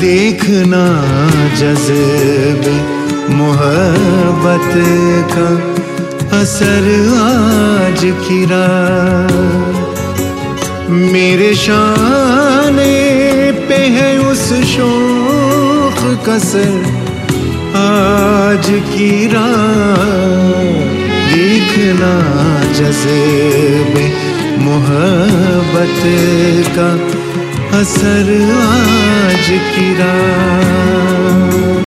देखना जज़्बे मोहब्बत का असर आज की रात। मेरे शाने पे है उस शौक का सर आज की रात। देखना जज़्बे मोहब्बत का असर आज की रात।